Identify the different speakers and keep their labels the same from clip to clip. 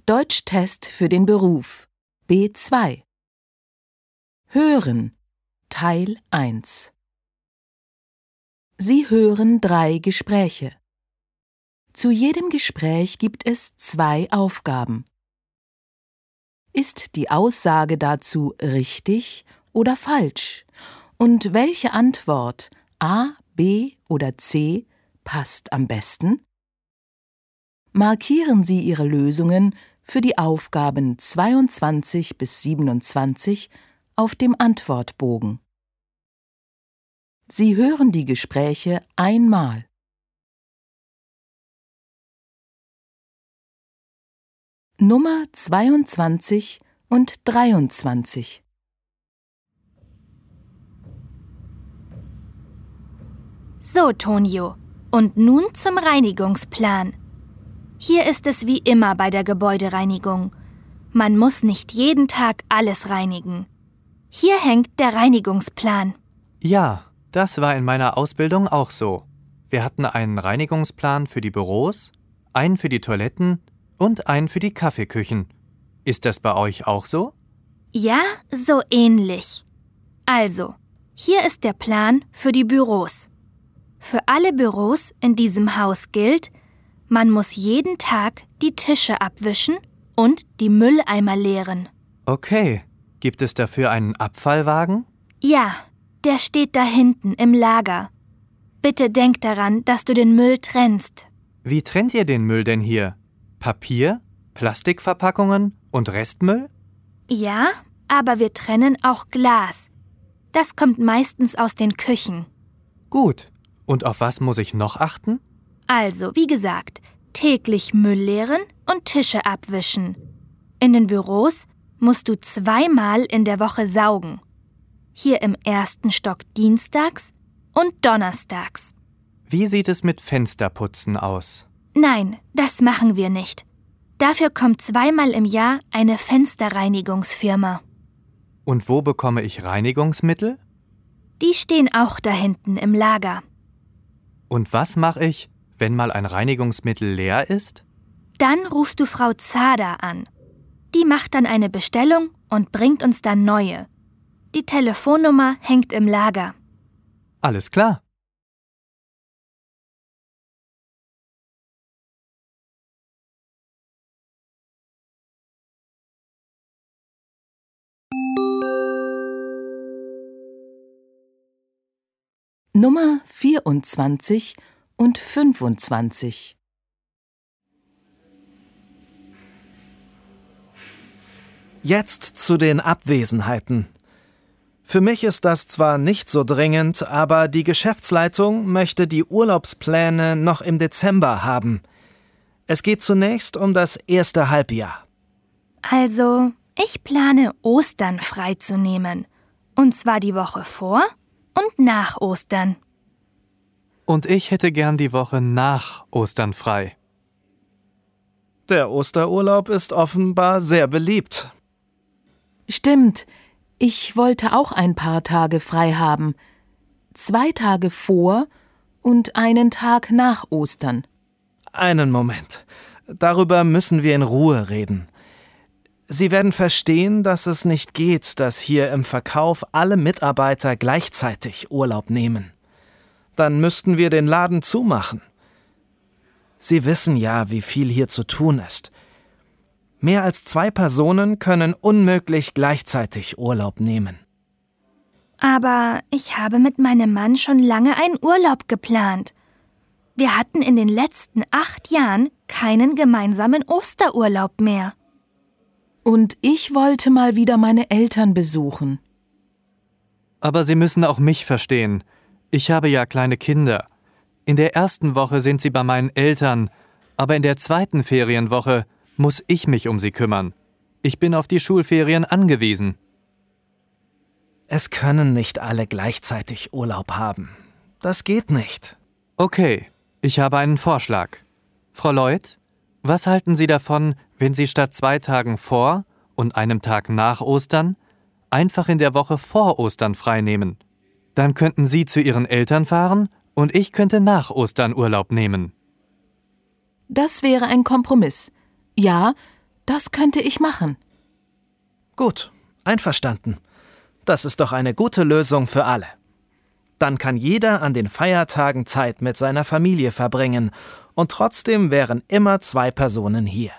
Speaker 1: Deutschtest für den Beruf B2. Hören Teil 1. Sie hören 3 Gespräche. Zu jedem Gespräch gibt es 2 Aufgaben. Ist die Aussage dazu richtig oder falsch? Und welche Antwort A, B oder C passt am besten? Markieren Sie Ihre Lösungen für die Aufgaben 22 bis 27 auf dem Antwortbogen. Sie hören die Gespräche einmal. Nummer 22 und 23.
Speaker 2: So, Tonio, und nun zum Reinigungsplan. Hier ist es wie immer bei der Gebäudereinigung. Man muss nicht jeden Tag alles reinigen. Hier hängt der Reinigungsplan.
Speaker 3: Ja, das war in meiner Ausbildung auch so. Wir hatten einen Reinigungsplan für die Büros, einen für die Toiletten und einen für die Kaffeeküchen. Ist das bei euch auch so?
Speaker 2: Ja, so ähnlich. Also, hier ist der Plan für die Büros. Für alle Büros in diesem Haus gilt, man muss jeden Tag die Tische abwischen und die Mülleimer leeren.
Speaker 3: Okay. Gibt es dafür einen Abfallwagen?
Speaker 2: Ja, der steht da hinten im Lager. Bitte denk daran, dass du den Müll trennst.
Speaker 3: Wie trennt ihr den Müll denn hier? Papier, Plastikverpackungen und Restmüll?
Speaker 2: Ja, aber wir trennen auch Glas. Das kommt meistens aus den Küchen.
Speaker 3: Gut. Und auf was muss ich noch achten?
Speaker 2: Also, wie gesagt, täglich Müll leeren und Tische abwischen. In den Büros musst du 2-mal in der Woche saugen. Hier im 1. Stock dienstags und donnerstags.
Speaker 3: Wie sieht es mit Fensterputzen aus?
Speaker 2: Nein, das machen wir nicht. Dafür kommt 2-mal im Jahr eine Fensterreinigungsfirma.
Speaker 3: Und wo bekomme ich Reinigungsmittel?
Speaker 2: Die stehen auch da hinten im Lager.
Speaker 3: Und was mache ich, wenn mal ein Reinigungsmittel leer ist?
Speaker 2: Dann rufst du Frau Zader an. Die macht dann eine Bestellung und bringt uns dann neue. Die Telefonnummer hängt im Lager.
Speaker 3: Alles klar.
Speaker 1: Nummer 24 und 25.
Speaker 4: Jetzt zu den Abwesenheiten. Für mich ist das zwar nicht so dringend, aber die Geschäftsleitung möchte die Urlaubspläne noch im Dezember haben. Es geht zunächst um das erste Halbjahr.
Speaker 2: Also, ich plane, Ostern freizunehmen. Und zwar die Woche vor und nach Ostern.
Speaker 3: Und ich hätte gern die Woche nach Ostern frei.
Speaker 4: Der Osterurlaub ist offenbar sehr beliebt.
Speaker 1: Stimmt, ich wollte auch ein paar Tage frei haben. 2 Tage vor und einen Tag nach Ostern.
Speaker 4: Einen Moment. Darüber müssen wir in Ruhe reden. Sie werden verstehen, dass es nicht geht, dass hier im Verkauf alle Mitarbeiter gleichzeitig Urlaub nehmen. Dann müssten wir den Laden zumachen. Sie wissen ja, wie viel hier zu tun ist. Mehr als 2 Personen können unmöglich gleichzeitig Urlaub nehmen.
Speaker 2: Aber ich habe mit meinem Mann schon lange einen Urlaub geplant. Wir hatten in den letzten 8 Jahren keinen gemeinsamen Osterurlaub mehr.
Speaker 1: Und ich wollte mal wieder meine Eltern besuchen.
Speaker 3: Aber Sie müssen auch mich verstehen. Ich habe ja kleine Kinder. In der ersten Woche sind sie bei meinen Eltern, aber in der zweiten Ferienwoche muss ich mich um sie kümmern. Ich bin auf die Schulferien angewiesen.
Speaker 4: Es können nicht alle gleichzeitig Urlaub haben. Das geht nicht.
Speaker 3: Okay, ich habe einen Vorschlag. Frau Lloyd, was halten Sie davon, wenn Sie statt 2 Tagen vor und einem Tag nach Ostern einfach in der Woche vor Ostern freinehmen? Dann könnten Sie zu Ihren Eltern fahren und ich könnte nach Ostern Urlaub nehmen.
Speaker 1: Das wäre ein Kompromiss. Ja, Das könnte ich machen.
Speaker 4: Gut, einverstanden. Das ist doch eine gute Lösung für alle. Dann kann jeder an den Feiertagen Zeit mit seiner Familie verbringen und trotzdem wären immer 2 Personen hier.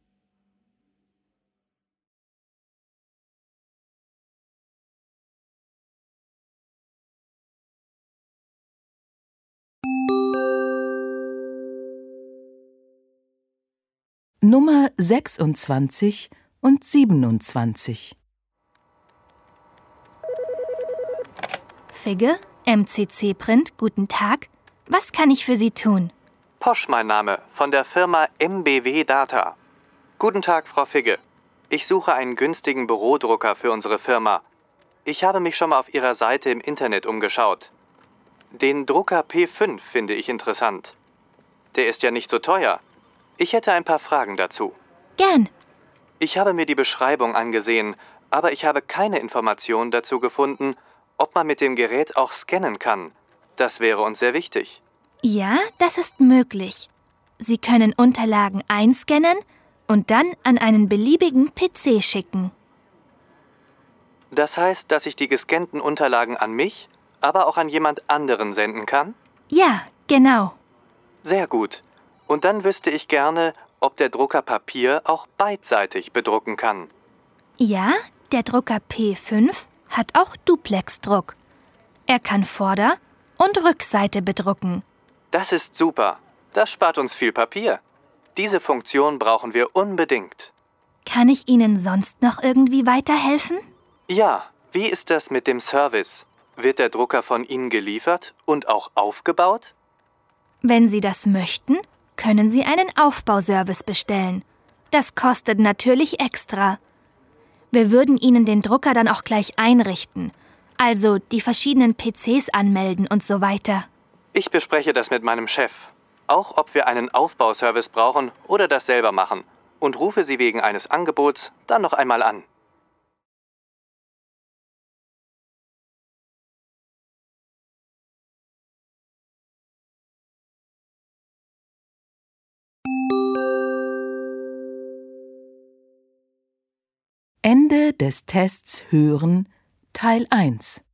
Speaker 1: Nummer 26 und 27.
Speaker 2: Figge, MCC Print, guten Tag. Was kann ich für Sie tun?
Speaker 3: Posch mein Name, von der Firma MBW Data. Guten Tag, Frau Figge. Ich suche einen günstigen Bürodrucker für unsere Firma. Ich habe mich schon mal auf Ihrer Seite im Internet umgeschaut. Den Drucker P5 finde ich interessant. Der ist ja nicht so teuer. Ich hätte ein paar Fragen dazu.
Speaker 2: Gern.
Speaker 3: Ich habe mir die Beschreibung angesehen, aber ich habe keine Informationen dazu gefunden, ob man mit dem Gerät auch scannen kann. Das wäre uns sehr wichtig.
Speaker 2: Ja, das ist möglich. Sie können Unterlagen einscannen und dann an einen beliebigen PC schicken.
Speaker 3: Das heißt, dass ich die gescannten Unterlagen an mich, aber auch an jemand anderen senden kann?
Speaker 2: Ja, genau.
Speaker 3: Sehr gut. Und dann wüsste ich gerne, ob der Drucker Papier auch beidseitig bedrucken kann.
Speaker 2: Ja, der Drucker P5 hat auch Duplexdruck. Er kann Vorder- und Rückseite bedrucken.
Speaker 3: Das ist super. Das spart uns viel Papier. Diese Funktion brauchen wir unbedingt.
Speaker 2: Kann ich Ihnen sonst noch irgendwie weiterhelfen?
Speaker 3: Ja, wie ist das mit dem Service? Wird der Drucker von Ihnen geliefert und auch aufgebaut?
Speaker 2: Wenn Sie das möchten, können Sie einen Aufbauservice bestellen. Das kostet natürlich extra. Wir würden Ihnen den Drucker dann auch gleich einrichten. Also die verschiedenen PCs anmelden und so weiter.
Speaker 3: Ich bespreche das mit meinem Chef. Auch ob wir einen Aufbauservice brauchen oder das selber machen. Und rufe Sie wegen eines Angebots dann noch einmal an.
Speaker 1: Ende des Tests hören, Teil 1.